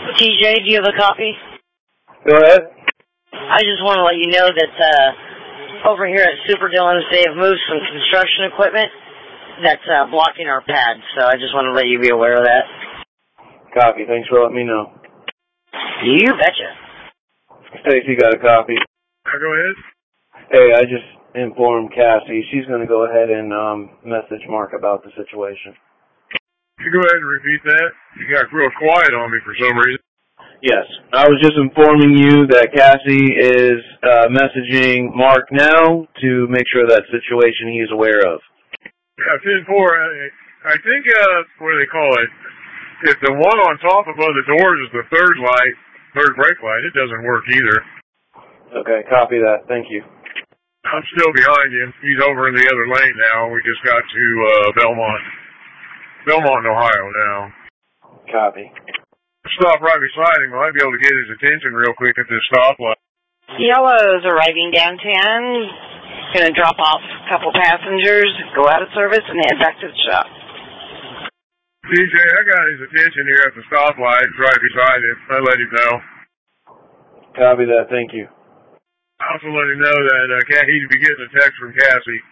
TJ, do you have a copy? Go ahead. I just want to let you know that over here at Super Dillon's, they have moved some construction equipment that's blocking our pads, so I just want to let you be aware of that. Copy. Thanks for letting me know. You betcha. Stacy got a copy. Go ahead. Hey, I just informed Cassie. She's going to go ahead and message Mark about the situation. Can you go ahead and repeat that? You got real quiet on me for some reason. Yes. I was just informing you that Cassie is messaging Mark now to make sure that situation he's aware of. Yeah, 10-4. I think, what do they call it? If the one on top above the doors is the third brake light, it doesn't work either. Okay, copy that. Thank you. I'm still behind him. He's over in the other lane now. We just got to Belmont, Ohio now. Copy. Stop right beside him. I might be able to get his attention real quick at this stoplight. Yellow's arriving downtown. Going to drop off a couple passengers, go out of service, and head back to the shop. DJ, I got his attention here at the stoplight, right beside him. I let him know. Copy that. Thank you. I also let him know that he'd be getting a text from Cassie.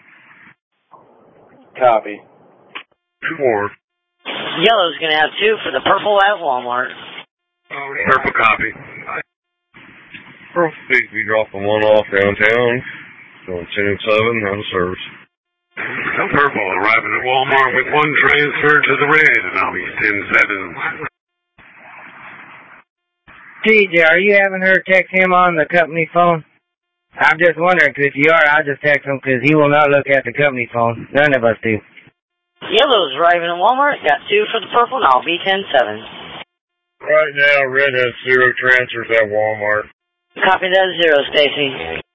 Copy. 4. Yellow's going to have 2 for the purple at Walmart. Purple copy. Pearl Speak, we dropping one off downtown. Going 10-7, out of service. Purple arriving at Walmart with 1 transfer to the red, and I'll be 10-7. TJ, are you having her text him on the company phone? I'm just wondering, because if you are, I'll just text him, because he will not look at the company phone. None of us do. Yellow's arriving at Walmart, got 2 for the purple, and I'll be 10-7. Right now, red has 0 transfers at Walmart. Copy that, 0, Stacy.